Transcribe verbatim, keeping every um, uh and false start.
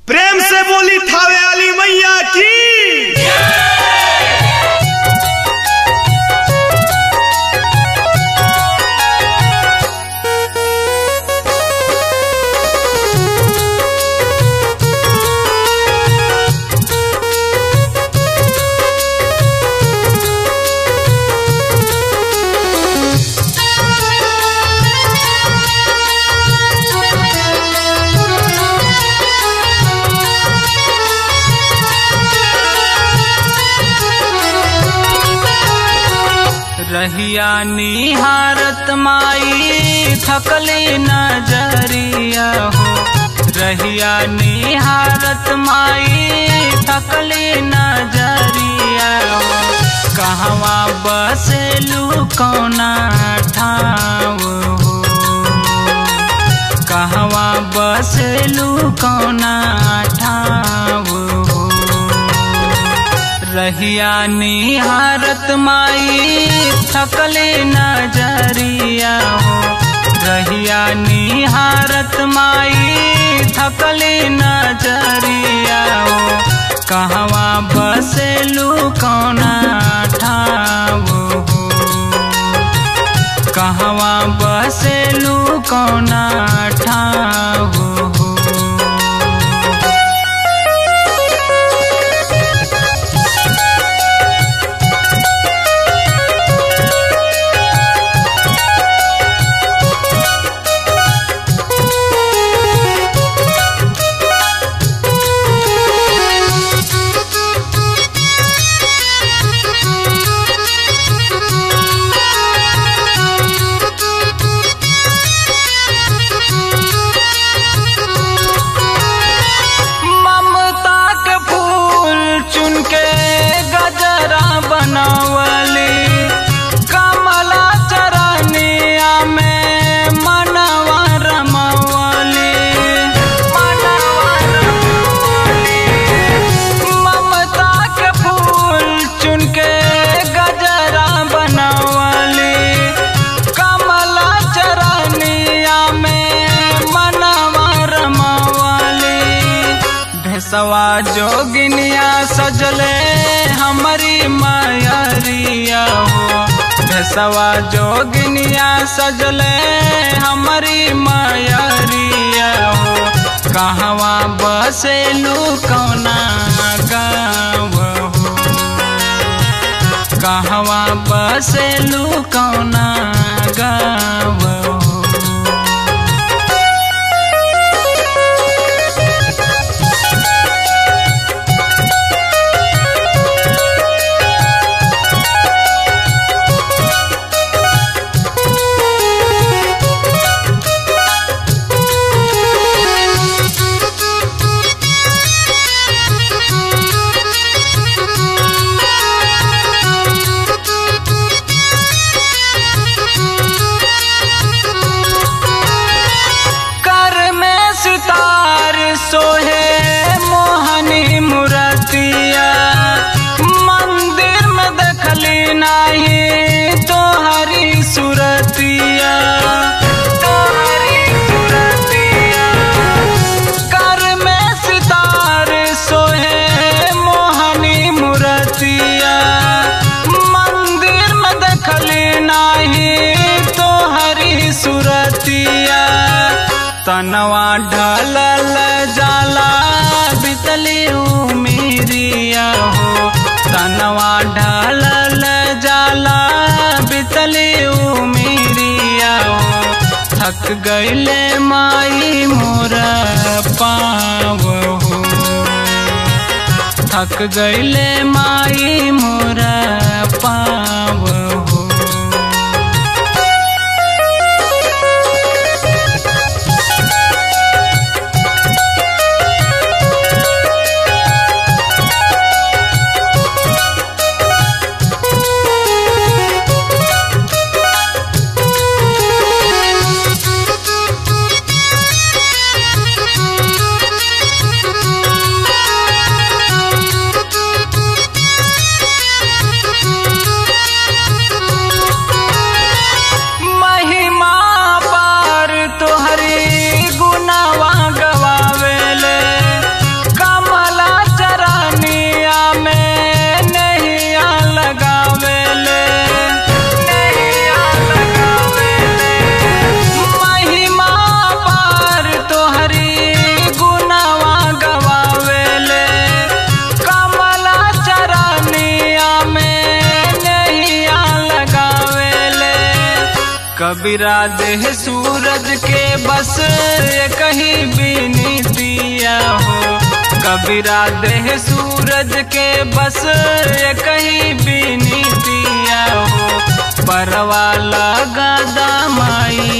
प्रेम से बोली थावे वाली मैया की। रहिया निहारत माई थकली नजरिया हो। रहिया निहारत माई थकली नजरिया हो। कहवा बसेलू कौना ठाव हो। कहवा बसेलू कौना ठाव हो। रहिया निहारत माई थकले नजरिया हो। रहिया निहारत माई थकले नजरिया हो। कहवा बसेलू कौना ठाव हो। कहवा बसेलू कौना ठाव हो। सवा जोगिनिया सजले हमारी मायरिया हो। भैसवा जोगिनिया सजले हमारी मायरिया हो। कहवा बसेलू कौना गाँव हो। कहवा बसेलू कौना गाँव हो। सोहे मोहनी मूर्तिया मंदिर में देखली नहीं तोहरी सूरतिया। तोहरी सूरतिया कर में सितार सोहे मोहनी मूर्तिया मंदिर में देखली नहीं तोहरी सूरतिया। तनवा ढलल जाला बितली उमिरिया हो। तनवा ढलल जाला बितली उमिरिया हो। थक गईले माई मोरा पाव हो। थक गईले माई मोरा पाव हो। कबीरा देह सूरज के बस कहीं बीनीतिया हो। कबीरा देह सूरज के बस कहीं बीनीतिया हो। परवा लगा दामाई